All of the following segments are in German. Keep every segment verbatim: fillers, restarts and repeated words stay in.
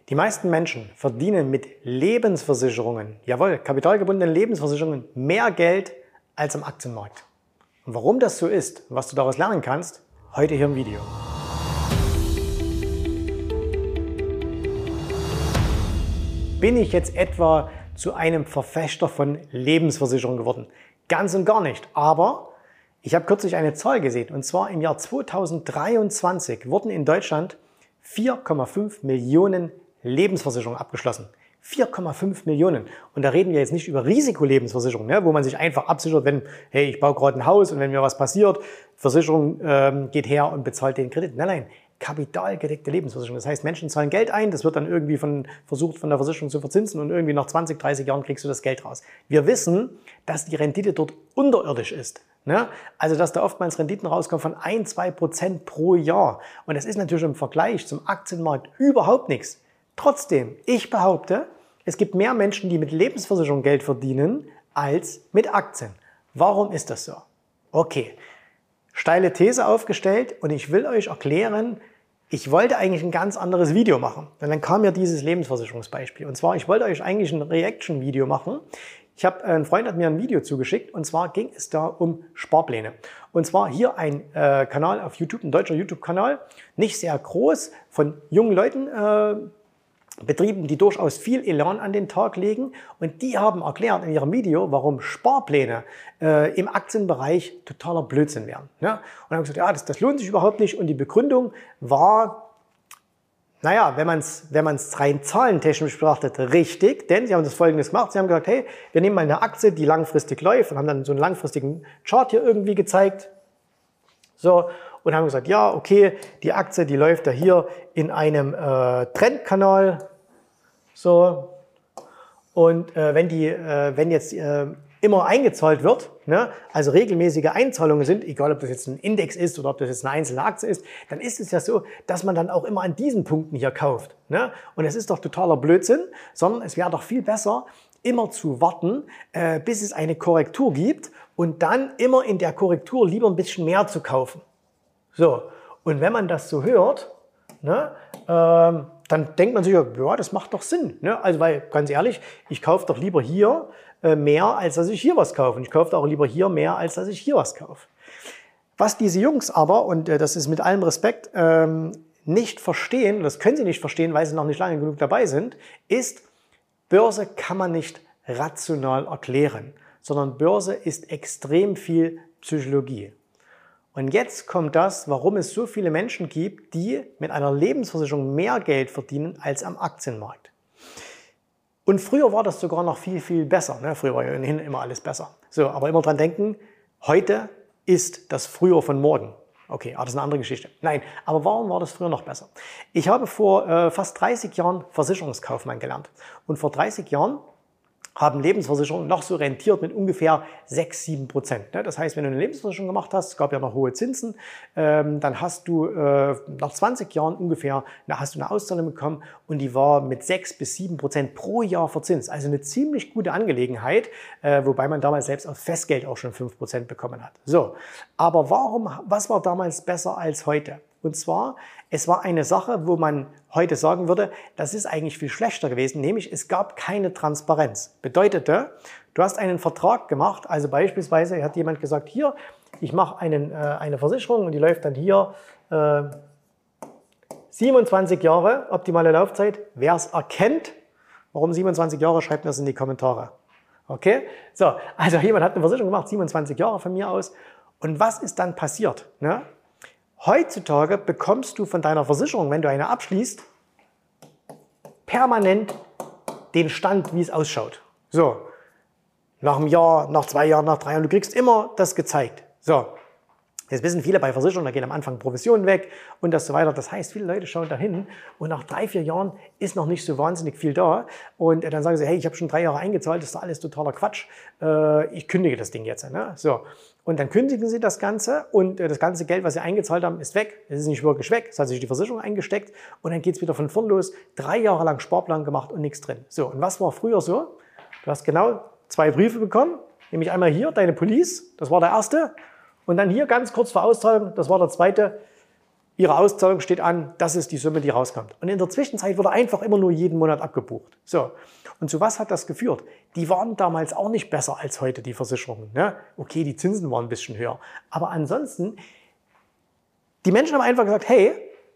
Die meisten Menschen verdienen mit Lebensversicherungen, jawohl, kapitalgebundenen Lebensversicherungen, mehr Geld als am Aktienmarkt. Und warum das so ist und was du daraus lernen kannst, heute hier im Video. Bin ich jetzt etwa zu einem Verfechter von Lebensversicherungen geworden? Ganz und gar nicht. Aber ich habe kürzlich eine Zahl gesehen, und zwar im Jahr zweitausenddreiundzwanzig wurden in Deutschland vier Komma fünf Millionen Lebensversicherungen abgeschlossen. vier Komma fünf Millionen. Und da reden wir jetzt nicht über Risikolebensversicherungen, ne, wo man sich einfach absichert, wenn, hey, ich baue gerade ein Haus und wenn mir was passiert, Versicherung ähm, geht her und bezahlt den Kredit. Nein, nein, kapitalgedeckte Lebensversicherung. Das heißt, Menschen zahlen Geld ein, das wird dann irgendwie von, versucht von der Versicherung zu verzinsen und irgendwie nach zwanzig, dreißig Jahren kriegst du das Geld raus. Wir wissen, dass die Rendite dort unterirdisch ist. Ne? Also, dass da oftmals Renditen rauskommen von ein, zwei Prozent pro Jahr. Und das ist natürlich im Vergleich zum Aktienmarkt überhaupt nichts. Trotzdem, ich behaupte, es gibt mehr Menschen, die mit Lebensversicherung Geld verdienen, als mit Aktien. Warum ist das so? Okay, steile These aufgestellt und ich will euch erklären, ich wollte eigentlich ein ganz anderes Video machen. Und dann kam mir dieses Lebensversicherungsbeispiel. Und zwar, ich wollte euch eigentlich ein Reaction-Video machen. Ich habe, ein Freund hat mir ein Video zugeschickt und zwar ging es da um Sparpläne. Und zwar hier ein äh, Kanal auf YouTube, ein deutscher YouTube-Kanal, nicht sehr groß, von jungen Leuten äh, betrieben, die durchaus viel Elan an den Tag legen, und die haben erklärt in ihrem Video, warum Sparpläne äh, im Aktienbereich totaler Blödsinn wären. Ja? Und haben gesagt, ja, das, das lohnt sich überhaupt nicht, und die Begründung war, naja, wenn man es wenn man's rein zahlentechnisch betrachtet, richtig, denn sie haben das Folgendes gemacht, sie haben gesagt, hey, wir nehmen mal eine Aktie, die langfristig läuft, und haben dann so einen langfristigen Chart hier irgendwie gezeigt, so, und haben gesagt, ja, okay, die Aktie, die läuft da hier in einem äh, Trendkanal, so, und äh, wenn die, äh, wenn jetzt äh, immer eingezahlt wird, ne, also regelmäßige Einzahlungen sind, egal ob das jetzt ein Index ist oder ob das jetzt eine einzelne Aktie ist, dann ist es ja so, dass man dann auch immer an diesen Punkten hier kauft, ne, und es ist doch totaler Blödsinn, sondern es wäre doch viel besser, immer zu warten, äh, bis es eine Korrektur gibt und dann immer in der Korrektur lieber ein bisschen mehr zu kaufen. So, und wenn man das so hört, ne, ähm, dann denkt man sich, ja, das macht doch Sinn. Ne? Also, weil, ganz ehrlich, ich kaufe doch lieber hier äh, mehr, als dass ich hier was kaufe. Und ich kaufe auch lieber hier mehr, als dass ich hier was kaufe. Was diese Jungs aber, und äh, das ist mit allem Respekt, ähm, nicht verstehen, das können sie nicht verstehen, weil sie noch nicht lange genug dabei sind, ist, Börse kann man nicht rational erklären, sondern Börse ist extrem viel Psychologie. Und jetzt kommt das, warum es so viele Menschen gibt, die mit einer Lebensversicherung mehr Geld verdienen als am Aktienmarkt. Und früher war das sogar noch viel, viel besser. Ne? Früher war ja ohnehin immer alles besser. So, aber immer dran denken, heute ist das früher von morgen. Okay, aber das ist eine andere Geschichte. Nein, aber warum war das früher noch besser? Ich habe vor äh, fast dreißig Jahren Versicherungskaufmann gelernt. Und vor dreißig Jahren haben Lebensversicherungen noch so rentiert mit ungefähr sechs, sieben Prozent. Das heißt, wenn du eine Lebensversicherung gemacht hast, es gab ja noch hohe Zinsen, ähm, dann hast du äh, nach zwanzig Jahren ungefähr, da hast du eine Auszahlung bekommen und die war mit sechs bis sieben Prozent pro Jahr verzinst. Also eine ziemlich gute Angelegenheit, äh, wobei man damals selbst auf Festgeld auch schon fünf Prozent bekommen hat. So, aber warum, was war damals besser als heute? Und zwar, es war eine Sache, wo man heute sagen würde, das ist eigentlich viel schlechter gewesen, nämlich es gab keine Transparenz. Bedeutete, du hast einen Vertrag gemacht, also beispielsweise hat jemand gesagt, hier, ich mache einen, äh, eine Versicherung und die läuft dann hier äh, siebenundzwanzig Jahre, optimale Laufzeit. Wer es erkennt, warum siebenundzwanzig Jahre, schreibt mir das in die Kommentare. Okay? So, also jemand hat eine Versicherung gemacht, siebenundzwanzig Jahre von mir aus. Und was ist dann passiert? Ne? Heutzutage bekommst du von deiner Versicherung, wenn du eine abschließt, permanent den Stand, wie es ausschaut. So, nach einem Jahr, nach zwei Jahren, nach drei Jahren, du kriegst immer das gezeigt. So, jetzt wissen viele bei Versicherungen, da gehen am Anfang Provisionen weg und das so weiter. Das heißt, viele Leute schauen da hin und nach drei, vier Jahren ist noch nicht so wahnsinnig viel da. Und dann sagen sie, hey, ich habe schon drei Jahre eingezahlt, das ist alles totaler Quatsch. Ich kündige das Ding jetzt. Ne? So. Und dann kündigen sie das Ganze und das ganze Geld, was sie eingezahlt haben, ist weg. Es ist nicht wirklich weg, es hat sich die Versicherung eingesteckt und dann geht es wieder von vorn los. Drei Jahre lang Sparplan gemacht und nichts drin. So, und was war früher so? Du hast genau zwei Briefe bekommen, nämlich einmal hier, deine Police, das war der erste. Und dann hier ganz kurz vor Auszahlung, das war der zweite, Ihre Auszahlung steht an, das ist die Summe, die rauskommt. Und in der Zwischenzeit wurde einfach immer nur jeden Monat abgebucht. So. Und zu was hat das geführt? Die waren damals auch nicht besser als heute, die Versicherungen. Ne? Okay, die Zinsen waren ein bisschen höher. Aber ansonsten, die Menschen haben einfach gesagt, hey,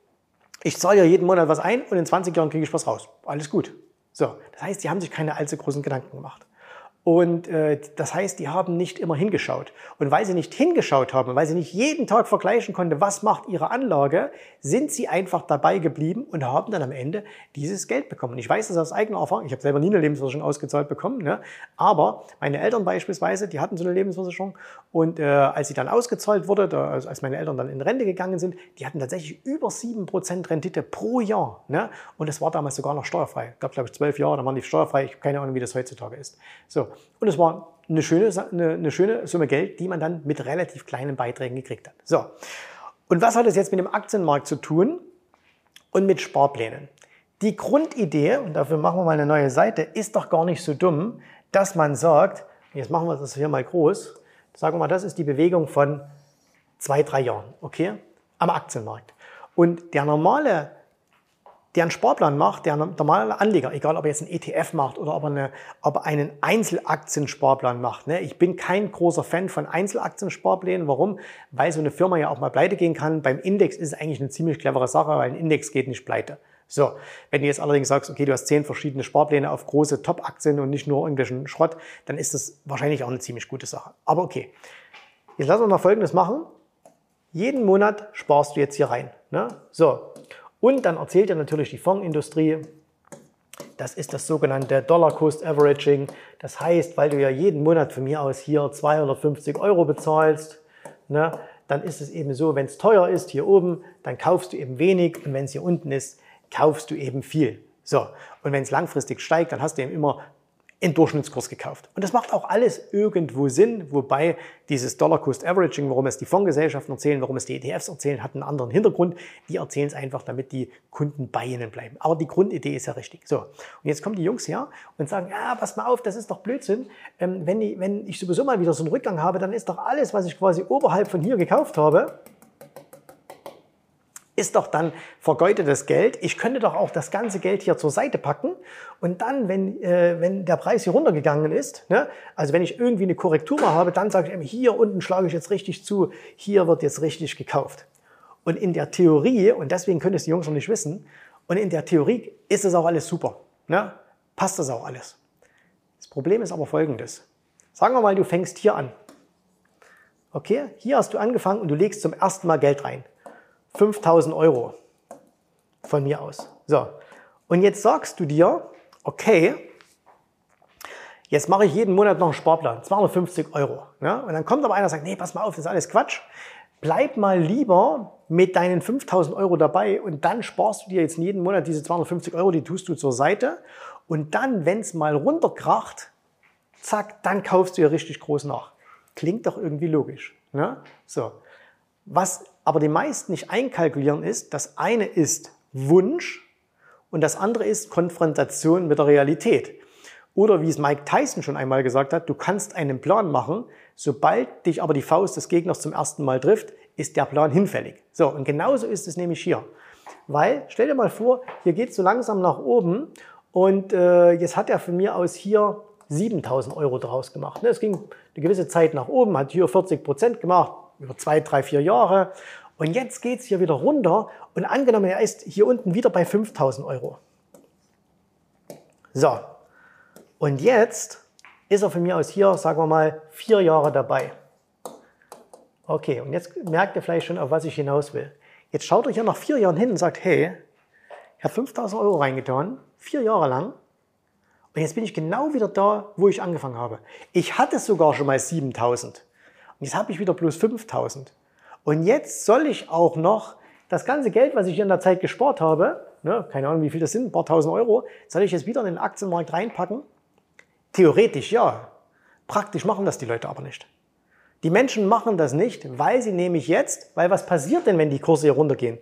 ich zahle ja jeden Monat was ein und in zwanzig Jahren kriege ich was raus. Alles gut. So. Das heißt, die haben sich keine allzu großen Gedanken gemacht. Und äh, das heißt, die haben nicht immer hingeschaut. Und weil sie nicht hingeschaut haben, weil sie nicht jeden Tag vergleichen konnten, was macht ihre Anlage, sind sie einfach dabei geblieben und haben dann am Ende dieses Geld bekommen. Und ich weiß das aus eigener Erfahrung. Ich habe selber nie eine Lebensversicherung ausgezahlt bekommen. Ne? Aber meine Eltern beispielsweise, die hatten so eine Lebensversicherung. Und äh, als sie dann ausgezahlt wurde, da, also als meine Eltern dann in Rente gegangen sind, die hatten tatsächlich über sieben Prozent Rendite pro Jahr. Ne? Und das war damals sogar noch steuerfrei. Ich glaube, glaube ich, zwölf Jahre, da waren die steuerfrei. Ich habe keine Ahnung, wie das heutzutage ist. So. Und es war eine schöne, eine, eine schöne Summe Geld, die man dann mit relativ kleinen Beiträgen gekriegt hat. So. Und was hat es jetzt mit dem Aktienmarkt zu tun und mit Sparplänen? Die Grundidee, und dafür machen wir mal eine neue Seite, ist doch gar nicht so dumm, dass man sagt, jetzt machen wir das hier mal groß, sagen wir mal, das ist die Bewegung von zwei, drei Jahren, okay, am Aktienmarkt. Und der normale, der einen Sparplan macht, der normale Anleger, egal ob er jetzt einen E T F macht oder ob er, eine, ob er einen Einzelaktiensparplan macht. Ne? Ich bin kein großer Fan von Einzelaktiensparplänen. Warum? Weil so eine Firma ja auch mal pleite gehen kann. Beim Index ist es eigentlich eine ziemlich clevere Sache, weil ein Index geht nicht pleite. So, wenn du jetzt allerdings sagst, okay, du hast zehn verschiedene Sparpläne auf große Top-Aktien und nicht nur irgendwelchen Schrott, dann ist das wahrscheinlich auch eine ziemlich gute Sache. Aber okay, jetzt lassen wir mal Folgendes machen. Jeden Monat sparst du jetzt hier rein. Ne? So. Und dann erzählt dir natürlich die Fondsindustrie, das ist das sogenannte Dollar Cost Averaging. Das heißt, weil du ja jeden Monat von mir aus hier zweihundertfünfzig Euro bezahlst, ne, dann ist es eben so, wenn es teuer ist hier oben, dann kaufst du eben wenig und wenn es hier unten ist, kaufst du eben viel. So. Und wenn es langfristig steigt, dann hast du eben immer in Durchschnittskurs gekauft. Und das macht auch alles irgendwo Sinn, wobei dieses Dollar Cost Averaging, warum es die Fondsgesellschaften erzählen, warum es die E T Fs erzählen, hat einen anderen Hintergrund. Die erzählen es einfach, damit die Kunden bei ihnen bleiben. Aber die Grundidee ist ja richtig. So, und jetzt kommen die Jungs her und sagen, ja, pass mal auf, das ist doch Blödsinn. Ähm, wenn, ich, wenn ich sowieso mal wieder so einen Rückgang habe, dann ist doch alles, was ich quasi oberhalb von hier gekauft habe, ist doch dann vergeudetes Geld. Ich könnte doch auch das ganze Geld hier zur Seite packen und dann, wenn, äh, wenn der Preis hier runtergegangen ist, ne, also wenn ich irgendwie eine Korrektur mal habe, dann sage ich eben, hier unten schlage ich jetzt richtig zu, hier wird jetzt richtig gekauft. Und in der Theorie, und deswegen können es die Jungs noch nicht wissen, und in der Theorie ist das auch alles super, ne, passt das auch alles. Das Problem ist aber folgendes. Sagen wir mal, du fängst hier an. Okay, hier hast du angefangen und du legst zum ersten Mal Geld rein. fünftausend Euro von mir aus. So, und jetzt sagst du dir, okay, jetzt mache ich jeden Monat noch einen Sparplan, zweihundertfünfzig Euro. Ne? Und dann kommt aber einer und sagt, nee, pass mal auf, das ist alles Quatsch. Bleib mal lieber mit deinen fünftausend Euro dabei und dann sparst du dir jetzt jeden Monat diese zweihundertfünfzig Euro, die tust du zur Seite. Und dann, wenn es mal runterkracht, zack, dann kaufst du ja richtig groß nach. Klingt doch irgendwie logisch. Ne? So. Was aber die meisten nicht einkalkulieren ist, das eine ist Wunsch und das andere ist Konfrontation mit der Realität. Oder wie es Mike Tyson schon einmal gesagt hat, du kannst einen Plan machen, sobald dich aber die Faust des Gegners zum ersten Mal trifft, ist der Plan hinfällig. So, und genauso ist es nämlich hier. Weil, stell dir mal vor, hier geht es so langsam nach oben und äh, jetzt hat er von mir aus hier siebentausend Euro draus gemacht. Es ging eine gewisse Zeit nach oben, hat hier vierzig Prozent gemacht, über zwei, drei, vier Jahre. Und jetzt geht es hier wieder runter und angenommen, er ist hier unten wieder bei fünftausend Euro. So, und jetzt ist er von mir aus hier, sagen wir mal, vier Jahre dabei. Okay, und jetzt merkt ihr vielleicht schon, auf was ich hinaus will. Jetzt schaut euch ja nach vier Jahren hin und sagt, hey, ich habe fünftausend Euro reingetan, vier Jahre lang. Und jetzt bin ich genau wieder da, wo ich angefangen habe. Ich hatte sogar schon mal siebentausend. Und jetzt habe ich wieder bloß fünftausend. Und jetzt soll ich auch noch das ganze Geld, was ich in der Zeit gespart habe, ne, keine Ahnung, wie viel das sind, ein paar tausend Euro, soll ich jetzt wieder in den Aktienmarkt reinpacken? Theoretisch ja. Praktisch machen das die Leute aber nicht. Die Menschen machen das nicht, weil sie nämlich jetzt, weil was passiert denn, wenn die Kurse hier runtergehen?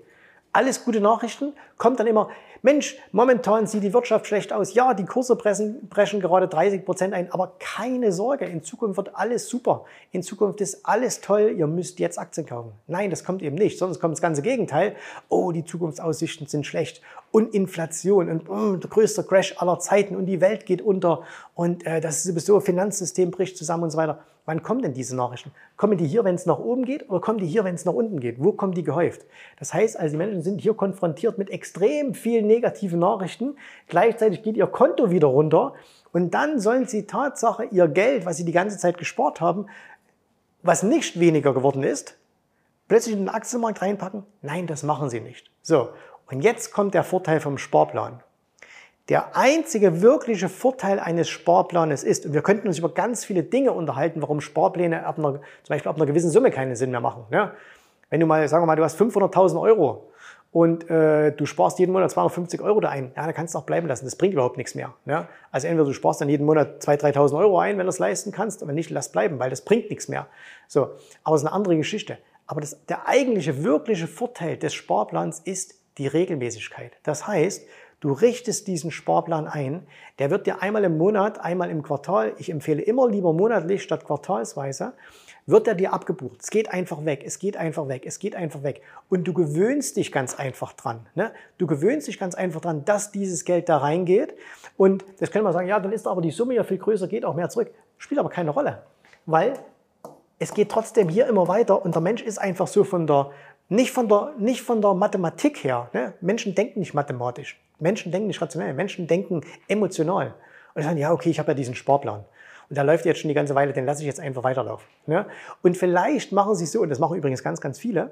Alles gute Nachrichten, kommt dann immer, Mensch, momentan sieht die Wirtschaft schlecht aus. Ja, die Kurse brechen, brechen gerade dreißig Prozent ein, aber keine Sorge, in Zukunft wird alles super. In Zukunft ist alles toll, ihr müsst jetzt Aktien kaufen. Nein, das kommt eben nicht, sonst kommt das ganze Gegenteil. Oh, die Zukunftsaussichten sind schlecht und Inflation und oh, der größte Crash aller Zeiten und die Welt geht unter und äh, das sowieso Finanzsystem bricht zusammen und so weiter. Wann kommen denn diese Nachrichten? Kommen die hier, wenn es nach oben geht oder kommen die hier, wenn es nach unten geht? Wo kommen die gehäuft? Das heißt, also die Menschen sind hier konfrontiert mit extrem vielen negativen Nachrichten. Gleichzeitig geht ihr Konto wieder runter und dann sollen sie Tatsache ihr Geld, was sie die ganze Zeit gespart haben, was nicht weniger geworden ist, plötzlich in den Aktienmarkt reinpacken? Nein, das machen sie nicht. So, und jetzt kommt der Vorteil vom Sparplan. Der einzige wirkliche Vorteil eines Sparplanes ist, und wir könnten uns über ganz viele Dinge unterhalten, warum Sparpläne ab einer, zum Beispiel ab einer gewissen Summe keinen Sinn mehr machen. Ja? Wenn du mal, sagen wir mal, du hast fünfhunderttausend Euro und äh, du sparst jeden Monat zweihundertfünfzig Euro da ein, ja, dann kannst du auch bleiben lassen. Das bringt überhaupt nichts mehr. Ja? Also entweder du sparst dann jeden Monat zweitausend, dreitausend Euro ein, wenn du es leisten kannst, aber nicht, lass bleiben, weil das bringt nichts mehr. So, aber es ist eine andere Geschichte. Aber das, der eigentliche, wirkliche Vorteil des Sparplans ist die Regelmäßigkeit. Das heißt, du richtest diesen Sparplan ein, der wird dir einmal im Monat, einmal im Quartal, ich empfehle immer lieber monatlich statt quartalsweise, wird er dir abgebucht. Es geht einfach weg, es geht einfach weg, es geht einfach weg. Und du gewöhnst dich ganz einfach dran. Ne? Du gewöhnst dich ganz einfach dran, dass dieses Geld da reingeht. Und das könnte man sagen, ja, dann ist aber die Summe ja viel größer, geht auch mehr zurück. Spielt aber keine Rolle, weil es geht trotzdem hier immer weiter und der Mensch ist einfach so von der, nicht von der, nicht von der Mathematik her. Ne? Menschen denken nicht mathematisch. Menschen denken nicht rationell, Menschen denken emotional. Und sagen, ja, okay, ich habe ja diesen Sparplan. Und der läuft jetzt schon die ganze Weile, den lasse ich jetzt einfach weiterlaufen. Ne? Und vielleicht machen sie es so, und das machen übrigens ganz, ganz viele,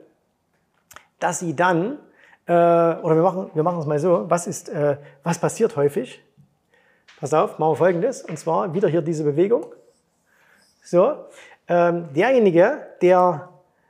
dass sie dann, äh, oder wir machen, wir machen es mal so, was ist, äh, was passiert häufig? Pass auf, machen wir Folgendes, und zwar wieder hier diese Bewegung. So, ähm, derjenige, der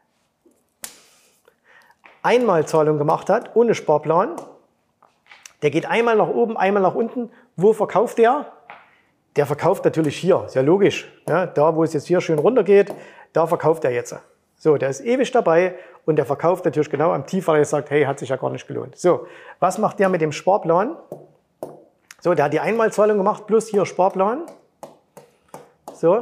Einmalzahlung gemacht hat, ohne Sparplan, der geht einmal nach oben, einmal nach unten. Wo verkauft der? Der verkauft natürlich hier, ist ja logisch. Ja, da, wo es jetzt hier schön runter geht, da verkauft er jetzt. So, der ist ewig dabei und der verkauft natürlich genau am Tief, weil er sagt, hey, hat sich ja gar nicht gelohnt. So, was macht der mit dem Sparplan? So, der hat die Einmalzahlung gemacht, plus hier Sparplan. So,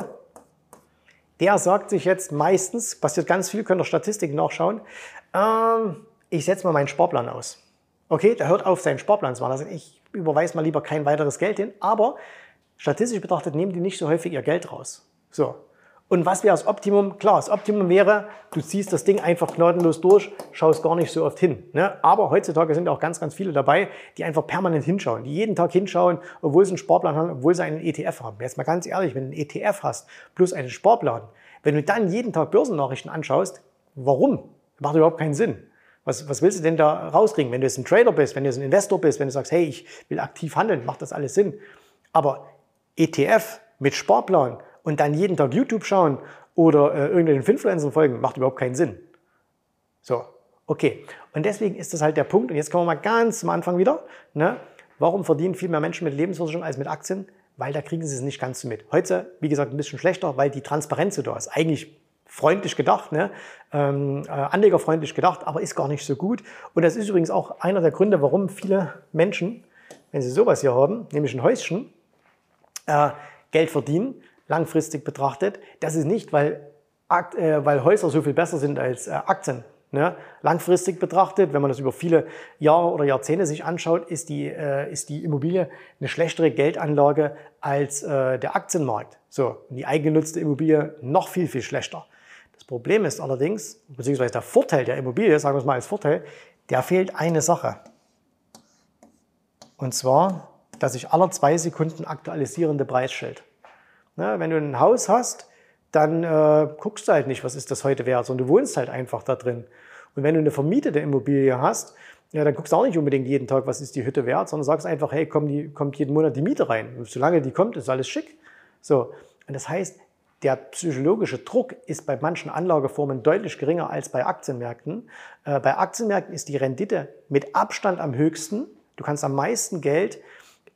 der sagt sich jetzt meistens, passiert ganz viel, könnt ihr Statistiken nachschauen, ähm, ich setze mal meinen Sparplan aus. Okay, der hört auf, seinen Sparplan zu machen. Also ich überweise mal lieber kein weiteres Geld hin, aber statistisch betrachtet nehmen die nicht so häufig ihr Geld raus. So. Und was wäre das Optimum? Klar, das Optimum wäre, du ziehst das Ding einfach gnadenlos durch, schaust gar nicht so oft hin. Ne? Aber heutzutage sind auch ganz, ganz viele dabei, die einfach permanent hinschauen, die jeden Tag hinschauen, obwohl sie einen Sparplan haben, obwohl sie einen E T F haben. Jetzt mal ganz ehrlich, wenn du einen E T F hast plus einen Sparplan, wenn du dann jeden Tag Börsennachrichten anschaust, warum? Macht überhaupt keinen Sinn. Was, was willst du denn da rauskriegen? Wenn du jetzt ein Trader bist, wenn du jetzt ein Investor bist, wenn du sagst, hey, ich will aktiv handeln, macht das alles Sinn. Aber E T F mit Sparplan und dann jeden Tag YouTube schauen oder äh, irgendwelchen Influencern folgen, macht überhaupt keinen Sinn. So, okay. Und deswegen ist das halt der Punkt. Und jetzt kommen wir mal ganz am Anfang wieder. Ne? Warum verdienen viel mehr Menschen mit Lebensversicherung als mit Aktien? Weil da kriegen sie es nicht ganz so mit. Heute, wie gesagt, ein bisschen schlechter, weil die Transparenz so da ist. Eigentlich freundlich gedacht, ne? ähm, äh, anlegerfreundlich gedacht, aber ist gar nicht so gut. Und das ist übrigens auch einer der Gründe, warum viele Menschen, wenn sie sowas hier haben, nämlich ein Häuschen, äh, Geld verdienen, langfristig betrachtet. Das ist nicht, weil, äh, weil Häuser so viel besser sind als äh, Aktien. Ne? Langfristig betrachtet, wenn man das über viele Jahre oder Jahrzehnte sich anschaut, ist die, äh, ist die Immobilie eine schlechtere Geldanlage als äh, der Aktienmarkt. So, und die eigengenutzte Immobilie noch viel, viel schlechter. Das Problem ist allerdings, beziehungsweise der Vorteil der Immobilie, sagen wir es mal als Vorteil, der fehlt eine Sache. Und zwar, dass sich alle zwei Sekunden aktualisierende Preisschild. Ne, wenn du ein Haus hast, dann äh, guckst du halt nicht, was ist das heute wert, sondern du wohnst halt einfach da drin. Und wenn du eine vermietete Immobilie hast, ja, dann guckst du auch nicht unbedingt jeden Tag, was ist die Hütte wert, sondern sagst einfach, hey, komm, die, kommt jeden Monat die Miete rein. Und solange die kommt, ist alles schick. So. Und das heißt, der psychologische Druck ist bei manchen Anlageformen deutlich geringer als bei Aktienmärkten. Äh, bei Aktienmärkten ist die Rendite mit Abstand am höchsten. Du kannst am meisten Geld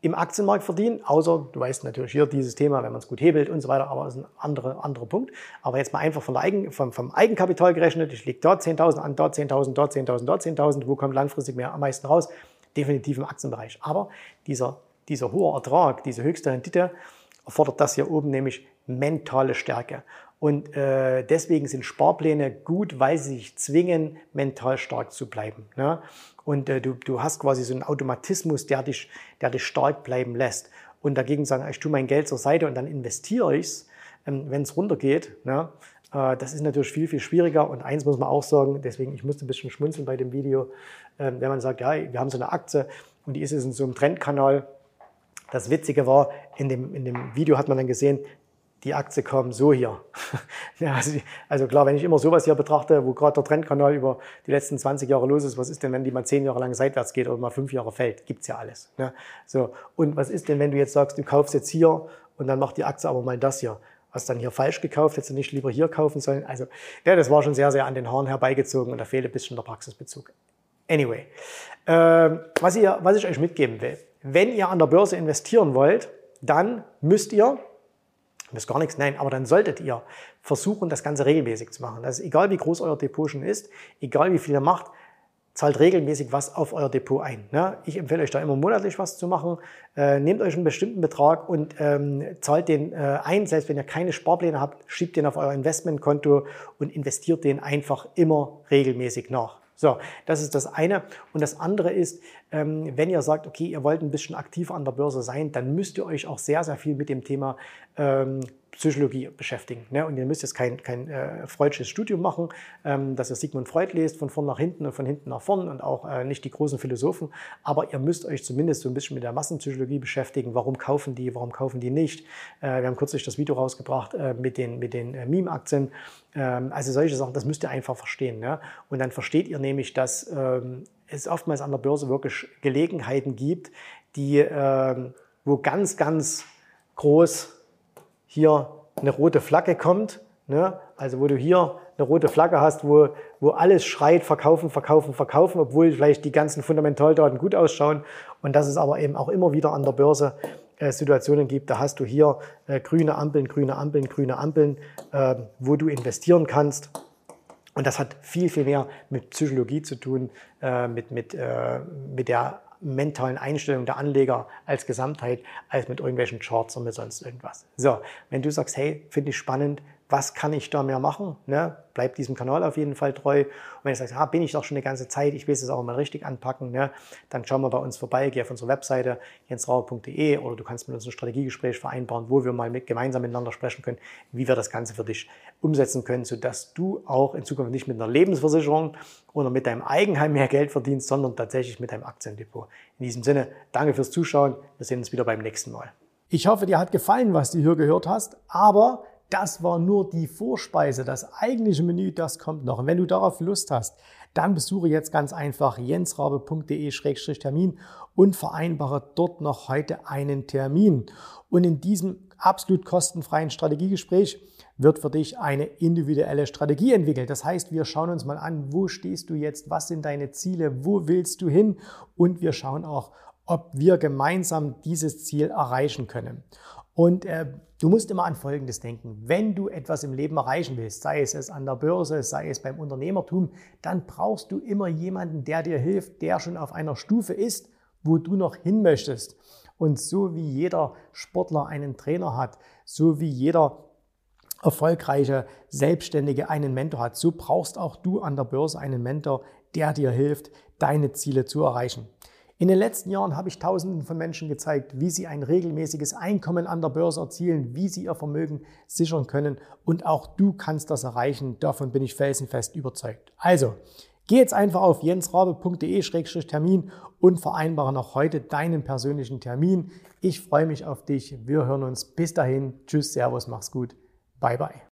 im Aktienmarkt verdienen, außer du weißt natürlich hier dieses Thema, wenn man es gut hebelt und so weiter, aber das ist ein anderer, anderer Punkt. Aber jetzt mal einfach von der Eigen, vom, vom Eigenkapital gerechnet, ich lege dort zehntausend an, dort zehntausend, dort zehntausend, dort zehntausend, wo kommt langfristig mehr am meisten raus? Definitiv im Aktienbereich. Aber dieser, dieser hohe Ertrag, diese höchste Rendite, erfordert das hier oben nämlich mentale Stärke. Und äh, deswegen sind Sparpläne gut, weil sie sich zwingen, mental stark zu bleiben. Ne? Und äh, du, du hast quasi so einen Automatismus, der dich, der dich stark bleiben lässt. Und dagegen sagen, ich tue mein Geld zur Seite und dann investiere ich es, ähm, wenn es runtergeht. Ne? Äh, das ist natürlich viel, viel schwieriger. Und eins muss man auch sagen, deswegen, ich musste ein bisschen schmunzeln bei dem Video, äh, wenn man sagt, ja, wir haben so eine Aktie und die ist jetzt in so einem Trendkanal. Das Witzige war, in dem, in dem Video hat man dann gesehen, die Aktie kam so hier. Ja, also, also klar, wenn ich immer sowas hier betrachte, wo gerade der Trendkanal über die letzten zwanzig Jahre los ist, was ist denn, wenn die mal zehn Jahre lang seitwärts geht oder mal fünf Jahre fällt? Gibt's ja alles. Ne? So. Und was ist denn, wenn du jetzt sagst, du kaufst jetzt hier und dann macht die Aktie aber mal das hier? Hast dann hier falsch gekauft, hättest du nicht lieber hier kaufen sollen? Also, ja, das war schon sehr, sehr an den Haaren herbeigezogen und da fehlt ein bisschen der Praxisbezug. Anyway, äh, was, ihr, was ich euch mitgeben will, wenn ihr an der Börse investieren wollt, dann müsst ihr müsst gar nichts, nein, aber dann solltet ihr versuchen, das Ganze regelmäßig zu machen. Das ist egal, wie groß euer Depot schon ist, egal wie viel ihr macht, zahlt regelmäßig was auf euer Depot ein. Ne? Ich empfehle euch da immer monatlich was zu machen. Äh, nehmt euch einen bestimmten Betrag und ähm, zahlt den äh, ein. Selbst wenn ihr keine Sparpläne habt, schiebt den auf euer Investmentkonto und investiert den einfach immer regelmäßig nach. So, das ist das eine. Und das andere ist, ähm, wenn ihr sagt, okay, ihr wollt ein bisschen aktiver an der Börse sein, dann müsst ihr euch auch sehr, sehr viel mit dem Thema ähm, Psychologie beschäftigen. Ne? Und ihr müsst jetzt kein, kein äh, freudsches Studium machen, ähm, dass ihr Sigmund Freud lest, von vorn nach hinten und von hinten nach vorn und auch äh, nicht die großen Philosophen. Aber ihr müsst euch zumindest so ein bisschen mit der Massenpsychologie beschäftigen. Warum kaufen die, warum kaufen die nicht? Äh, wir haben kürzlich das Video rausgebracht äh, mit den, mit den äh, Meme-Aktien. Ähm, also solche Sachen, das müsst ihr einfach verstehen. Ne? Und dann versteht ihr nämlich, dass ähm, es oftmals an der Börse wirklich Gelegenheiten gibt, die, ähm, wo ganz, ganz groß hier eine rote Flagge kommt, ne? Also wo du hier eine rote Flagge hast, wo, wo alles schreit, verkaufen, verkaufen, verkaufen, obwohl vielleicht die ganzen Fundamentaldaten gut ausschauen und dass es aber eben auch immer wieder an der Börse äh, Situationen gibt, da hast du hier äh, grüne Ampeln, grüne Ampeln, grüne Ampeln, äh, wo du investieren kannst. Und das hat viel, viel mehr mit Psychologie zu tun, äh, mit, mit, äh, mit der mentalen Einstellung der Anleger als Gesamtheit, als mit irgendwelchen Charts oder mit sonst irgendwas. So, wenn du sagst, hey, finde ich spannend, was kann ich da mehr machen? Ne? Bleib diesem Kanal auf jeden Fall treu. Und wenn du sagst, ah, bin ich doch schon eine ganze Zeit, ich will es auch mal richtig anpacken, ne? Dann schau mal bei uns vorbei, geh auf unsere Webseite jens rauer punkt de oder du kannst mit uns ein Strategiegespräch vereinbaren, wo wir mal mit, gemeinsam miteinander sprechen können, wie wir das Ganze für dich umsetzen können, sodass du auch in Zukunft nicht mit einer Lebensversicherung oder mit deinem Eigenheim mehr Geld verdienst, sondern tatsächlich mit deinem Aktiendepot. In diesem Sinne, danke fürs Zuschauen. Wir sehen uns wieder beim nächsten Mal. Ich hoffe, dir hat gefallen, was du hier gehört hast, aber das war nur die Vorspeise. Das eigentliche Menü, das kommt noch. Und wenn du darauf Lust hast, dann besuche jetzt ganz einfach jens rauer punkt de Schrägstrich Termin und vereinbare dort noch heute einen Termin. Und in diesem absolut kostenfreien Strategiegespräch wird für dich eine individuelle Strategie entwickelt. Das heißt, wir schauen uns mal an, wo stehst du jetzt, was sind deine Ziele, wo willst du hin? Und wir schauen auch, ob wir gemeinsam dieses Ziel erreichen können. Und äh, du musst immer an Folgendes denken. Wenn du etwas im Leben erreichen willst, sei es, es an der Börse, sei es beim Unternehmertum, dann brauchst du immer jemanden, der dir hilft, der schon auf einer Stufe ist, wo du noch hin möchtest. Und so wie jeder Sportler einen Trainer hat, so wie jeder erfolgreiche Selbstständige einen Mentor hat, so brauchst auch du an der Börse einen Mentor, der dir hilft, deine Ziele zu erreichen. In den letzten Jahren habe ich Tausenden von Menschen gezeigt, wie sie ein regelmäßiges Einkommen an der Börse erzielen, wie sie ihr Vermögen sichern können und auch du kannst das erreichen. Davon bin ich felsenfest überzeugt. Also, geh jetzt einfach auf jens rauer punkt de Schrägstrich Termin und vereinbare noch heute deinen persönlichen Termin. Ich freue mich auf dich. Wir hören uns. Bis dahin. Tschüss, Servus, mach's gut. Bye, bye.